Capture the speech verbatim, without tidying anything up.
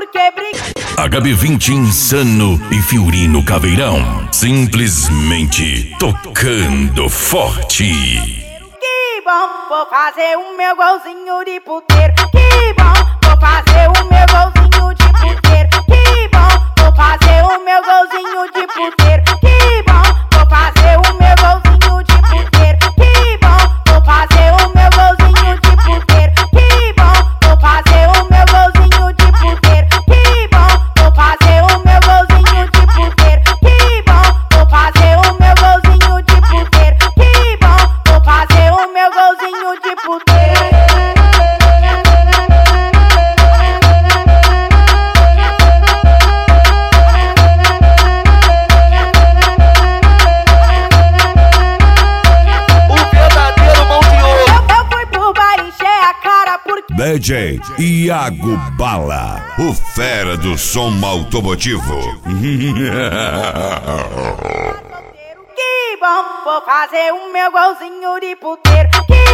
porque briga. H B vinte Insano e Fiorino Caveirão, simplesmente tocando forte. Que bom, vou fazer o meu golzinho de puteiro. Que bom, vou fazer o meu golzinho de puteiro. Que bom, vou fazer o meu golzinho de puteiro. Que bom, vou fazer o meu golzinho de puteiro. Que bom, vou fazer o meu golzinho de puteiro. Que bom, vou fazer o meu golzinho de puteiro. Que bom, vou fazer o meu golzinho de puteiro. Que bom, vou fazer o meu golzinho de puteiro. Que bom, vou fazer o meu golzinho de puteiro. D J Iago Bala, o fera do som automotivo. Que bom, vou fazer o meu golzinho de puteiro. Que